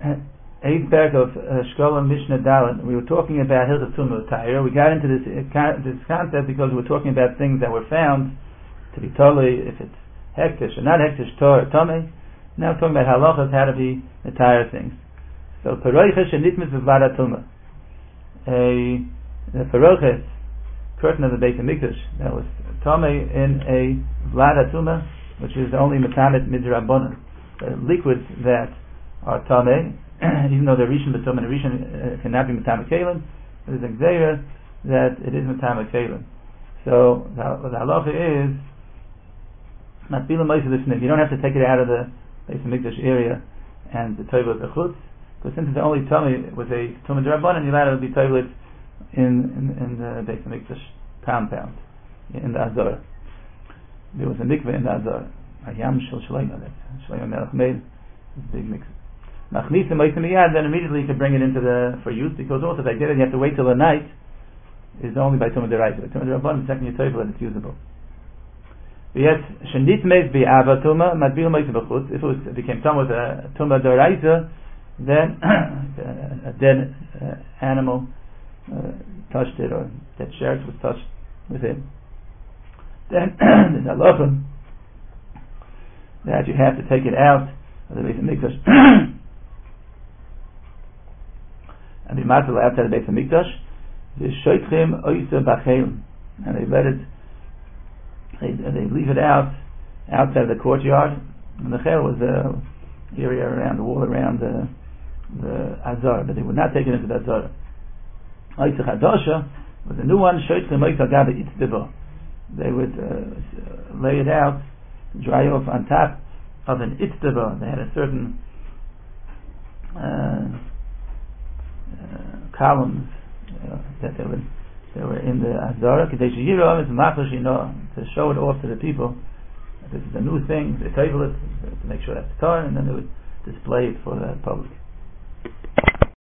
eighth parak of Shkolim Mishnah Dalet. We were talking about Hilchos Tumah Taira. We got into this concept because we were talking about things that were found to be totally, if it's hektish or not hektish, Torah, Tomei. Now we're talking about halachas, how to be the Taira things. So Paroiches Shenitmis V'Vlada Tumah. The Paroiches, curtain of the Beit HaMikdash, that was Tomei in a Vlada Tumah, which is only Metamet Midrabanan. Liquids that are Tomei, even though they're Rishon B'Tumah, and Rishon cannot be Metamet Kalim, there's a Gzeira that it is Metamet Kalim. So the halacha is Matbilim Moiseh Lifnim. You don't have to take it out of the Beit HaMikdash area and the Toiv of the Chutz, because since it's only Tomei with a Tumah Drabanan, you're allowed to be Toiv in the Beit HaMikdash compound, in the Azor. There was a mikveh in the Azor. Hayam Shel Shlomo, that Shlomo Melech made, this big mikveh. Machnisim Moiseh Miyad, then immediately you can bring it into for use, because also if I did it, you have to wait till the night, is only by Tumah D'Oraisa. By Tumah D'Rabbanan, the second you toivel it, it's usable. Yes, Shenit Meis Bi'ava Tumah, Matbil Moiseh B'chutz. If it became Tumah with a Tumah D'Oraisa, then a dead animal touched it, or that sheretz was touched with it. Then there's halacha that you have to take it out of the Beit HaMikdash and be matzil outside the Beit HaMikdash. The shoitchim oisa b'chelim, and they let it. They leave it outside the courtyard. And the chel was the area around the wall around the Azor, but they would not take it into the Azor. Oisa chadasha was a new one. Shoitchim oisa gabe itzdiba. They would lay it out, dry off on top of an itzdiba. They had a certain columns that they were in the Azara, to show it off to the people. This is a new thing. They table it to make sure that's Torah, and then they would display it for the public.